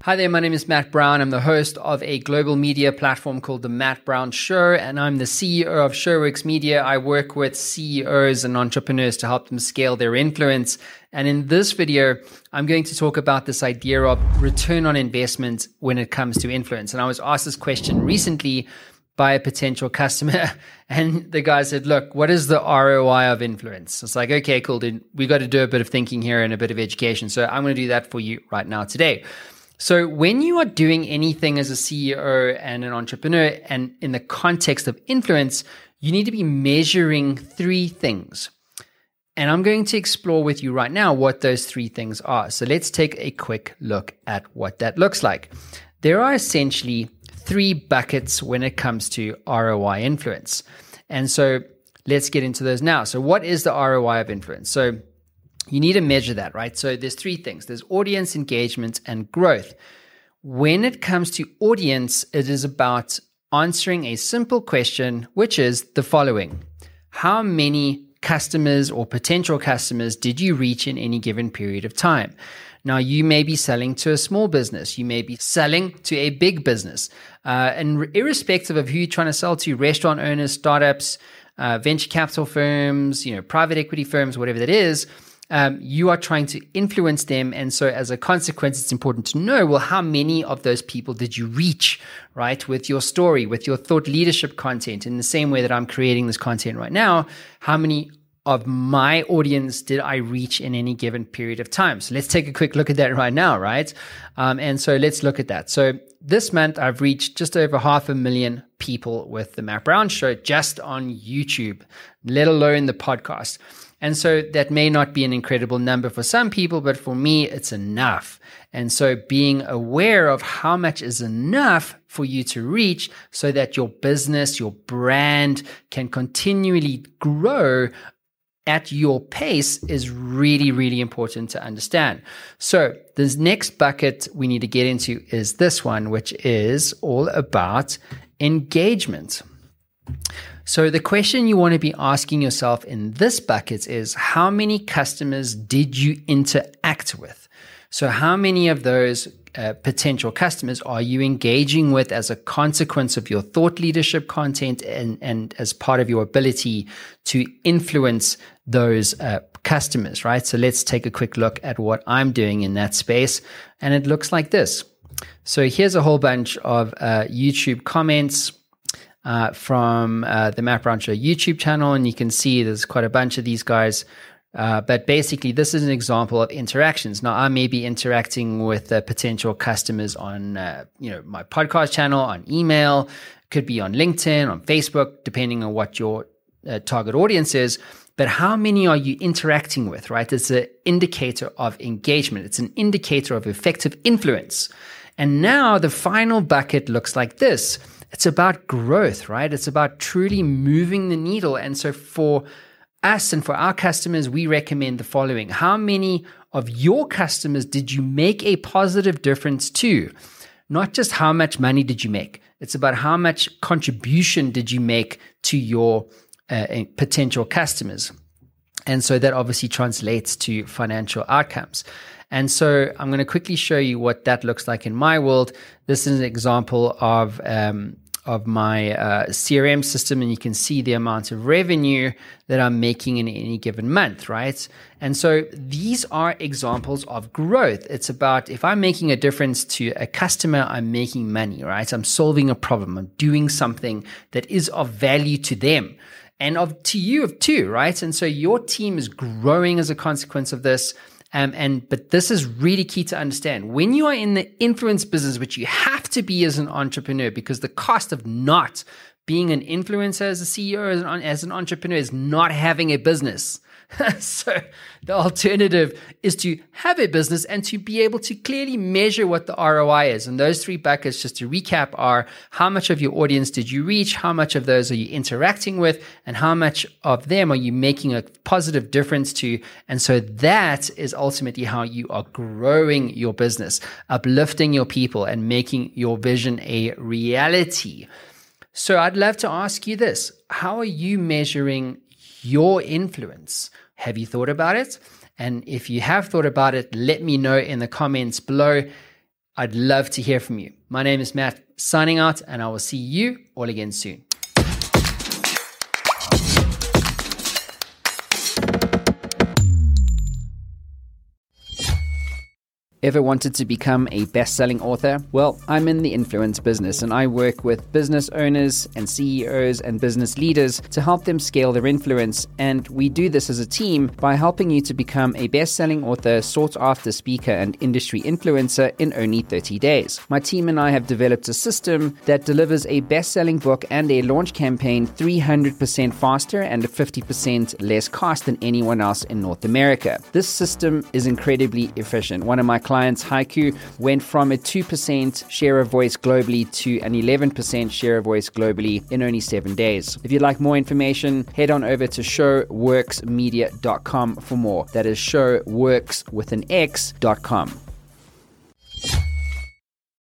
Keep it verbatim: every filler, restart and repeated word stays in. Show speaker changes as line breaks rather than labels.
Hi there, my name is Matt Brown. I'm the host of a global media platform called The Matt Brown Show, and I'm the C E O of Showworks Media. I work with C E Os and entrepreneurs to help them scale their influence. And in this video, I'm going to talk about this idea of return on investment when it comes to influence. And I was asked this question recently by a potential customer, and the guy said, look, what is the R O I of influence? It's like, okay, cool, dude. We got to do a bit of thinking here and a bit of education. So I'm going to do that for you right now today. So when you are doing anything as a C E O and an entrepreneur, and in the context of influence, you need to be measuring three things. And I'm going to explore with you right now what those three things are. So let's take a quick look at what that looks like. There are essentially three buckets when it comes to R O I influence. And so let's get into those now. So what is the R O I of influence? So you need to measure that, right? So there's three things. There's audience, engagement, and growth. When it comes to audience, it is about answering a simple question, which is the following. How many customers or potential customers did you reach in any given period of time? Now, you may be selling to a small business. You may be selling to a big business. Uh, and irrespective of who you're trying to sell to, restaurant owners, startups, uh, venture capital firms, you know, private equity firms, whatever that is, Um, you are trying to influence them. And so as a consequence, it's important to know, well, how many of those people did you reach, right? With your story, with your thought leadership content, in the same way that I'm creating this content right now, how many of my audience did I reach in any given period of time? So let's take a quick look at that right now, right? Um, and so let's look at that. So this month, I've reached just over half a million people with the Matt Brown Show just on YouTube, let alone the podcast. And so that may not be an incredible number for some people, but for me, it's enough. And so being aware of how much is enough for you to reach so that your business, your brand can continually grow at your pace is really, really important to understand. So this next bucket we need to get into is this one, which is all about engagement. So the question you want to be asking yourself in this bucket is, how many customers did you interact with? So how many of those uh, potential customers are you engaging with as a consequence of your thought leadership content and, and as part of your ability to influence those uh, customers, right? So let's take a quick look at what I'm doing in that space. And it looks like this. So here's a whole bunch of uh, YouTube comments Uh, from uh, the Matt Brown Show YouTube channel, and you can see there's quite a bunch of these guys. Uh, but basically, this is an example of interactions. Now, I may be interacting with uh, potential customers on, uh, you know, my podcast channel, on email, could be on LinkedIn, on Facebook, depending on what your uh, target audience is. But how many are you interacting with, right? It's an indicator of engagement. It's an indicator of effective influence. And now the final bucket looks like this. It's about growth, right? It's about truly moving the needle. And so for us and for our customers, we recommend the following. How many of your customers did you make a positive difference to? Not just how much money did you make. It's about how much contribution did you make to your uh, potential customers. And so that obviously translates to financial outcomes. And so I'm going to quickly show you what that looks like in my world. This is an example of um, of my uh, C R M system, and you can see the amount of revenue that I'm making in any given month, right? And so these are examples of growth. It's about, if I'm making a difference to a customer, I'm making money, right? I'm solving a problem. I'm doing something that is of value to them and of to you of too, right? And so your team is growing as a consequence of this. Um, and but this is really key to understand. When you are in the influence business, which you have to be as an entrepreneur, because the cost of not being an influencer as a C E O, as an, as an entrepreneur, is not having a business. So the alternative is to have a business and to be able to clearly measure what the R O I is. And those three buckets, just to recap, are how much of your audience did you reach, how much of those are you interacting with, and how much of them are you making a positive difference to. And so that is ultimately how you are growing your business, uplifting your people, and making your vision a reality. So I'd love to ask you this. How are you measuring your influence? Have you thought about it? And if you have thought about it, let me know in the comments below. I'd love to hear from you. My name is Matt, signing out, and I will see you all again soon. Ever wanted to become a best-selling author? Well, I'm in the influence business and I work with business owners and C E Os and business leaders to help them scale their influence. And we do this as a team by helping you to become a best-selling author, sought-after speaker, and industry influencer in only thirty days. My team and I have developed a system that delivers a best-selling book and a launch campaign three hundred percent faster and at fifty percent less cost than anyone else in North America. This system is incredibly efficient. One of my clients, Haiku, went from a two percent share of voice globally to an eleven percent share of voice globally in only seven days. If you'd like more information, head on over to show works media dot com for more. That is showworks with an X dot com.